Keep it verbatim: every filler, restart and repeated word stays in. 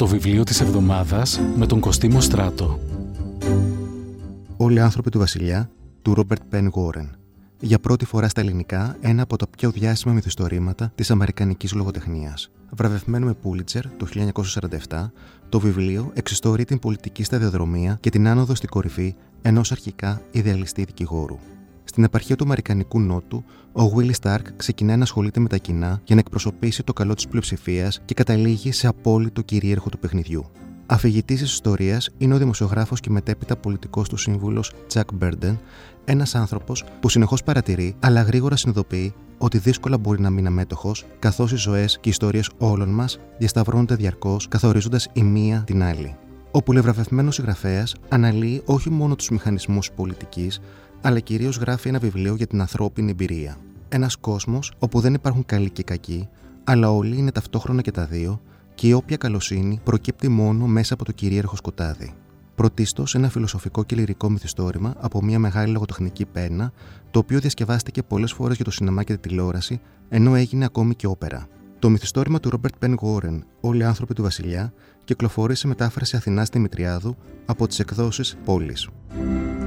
Το βιβλίο της εβδομάδας με τον Κωστή Στράτο. Όλοι οι άνθρωποι του Βασιλιά, του Ρόμπερτ Πεν Γόρεν. Για πρώτη φορά στα ελληνικά, ένα από τα πιο διάσημα μυθιστορήματα της αμερικανικής λογοτεχνίας. Βραβευμένο με Πούλιτσερ το χίλια εννιακόσια σαράντα επτά, το βιβλίο εξιστορεί την πολιτική σταδιοδρομία και την άνοδο στην κορυφή ενός αρχικά ιδεαλιστή δικηγόρου. Στην επαρχία του Αμερικανικού Νότου, ο Willie Stark ξεκινάει να ασχολείται με τα κοινά για να εκπροσωπήσει το καλό της πλειοψηφίας και καταλήγει σε απόλυτο κυρίαρχο του παιχνιδιού. Αφηγητής της ιστορίας είναι ο δημοσιογράφος και μετέπειτα πολιτικός του σύμβουλος Chuck Burden, ένας άνθρωπος που συνεχώς παρατηρεί, αλλά γρήγορα συνειδητοποιεί ότι δύσκολα μπορεί να μείνει αμέτωχος, καθώς οι ζωές και οι ιστορίες όλων μας διασταυρώνονται διαρκώς, καθορίζοντας η μία την άλλη. Ο πολυβραβευμένος συγγραφέας αναλύει όχι μόνο τους μηχανισμούς πολιτικής, αλλά κυρίως γράφει ένα βιβλίο για την ανθρώπινη εμπειρία. Ένας κόσμος όπου δεν υπάρχουν καλοί και κακοί, αλλά όλοι είναι ταυτόχρονα και τα δύο, και η όποια καλοσύνη προκύπτει μόνο μέσα από το κυρίαρχο σκοτάδι. Πρωτίστως ένα φιλοσοφικό και λυρικό μυθιστόρημα από μια μεγάλη λογοτεχνική πένα, το οποίο διασκευάστηκε πολλές φορές για το σινεμά και τη τηλεόραση, ενώ έγινε ακόμη και όπερα. Το μυθιστόρημα του Ρόμπερτ Πεν Γόρεν, Όλοι οι άνθρωποι του Βασιλιά, κυκλοφορεί σε μετάφραση Αθηνάς Δημητριάδου από τις εκδόσεις Πόλης.